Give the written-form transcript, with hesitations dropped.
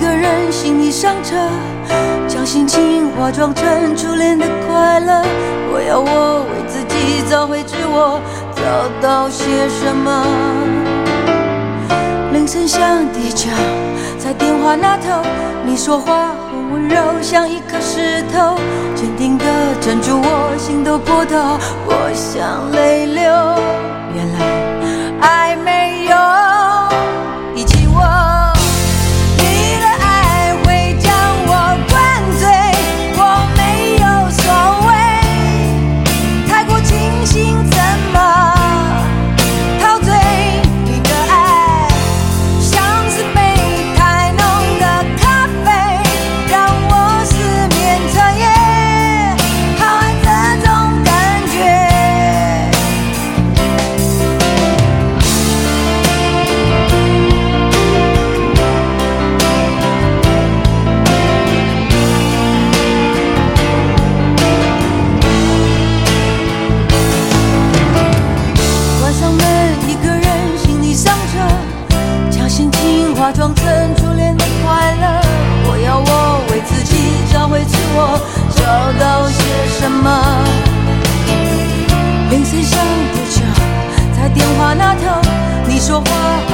个人行李上车，将心情化妆成初恋的快乐。我要我为自己找回自我，找到些什么？铃声响地叫，在电话那头，你说话很温柔，像一颗石头，坚定地镇住我心头波涛。我想泪流，原来爱没有遗弃我。化妆成初恋的快乐，我要我为自己找回自我，找到些什么？铃声响地叫，在电话那头，你说话